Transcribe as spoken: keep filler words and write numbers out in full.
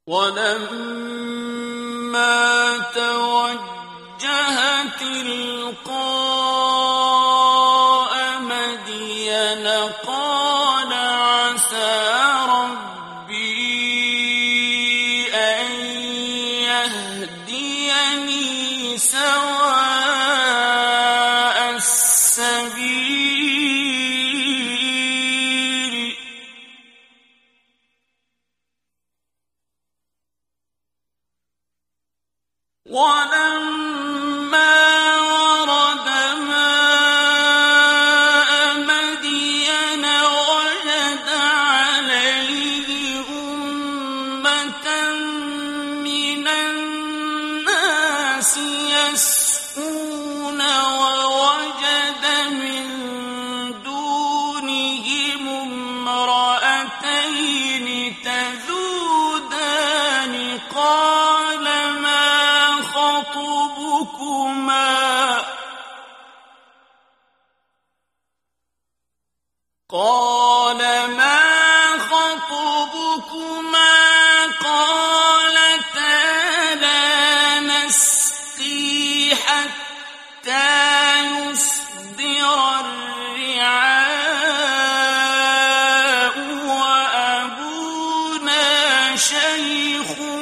وَلَمَّا تَوَجَّهَ تِلْقَاءَ مَدْيَنَ قَالَ عَسَىٰ رَبِّي أَن يَهْدِيَنِي سَوَاءَ السَّبِيلِ وَلَمَّا وَرَدَ مَاءَ مَدْيَنَ وَجَدَ عَلَيْهِ أُمَّةً مِّنَ النَّاسِ يَسْقُونَ وَوَجَدَ مِن دُونِهِمُ امْرَأَتَيْنِ تَذُودَانِ قَالَ مَا خَطْبُكُمَا قَالَ مَا خَطْبُكُمَا قَالَتَا لَا نَسْقِي حَتَّىٰ يُصْدِرَ الرِّعَاءُ وَأَبُونَا شَيْخٌ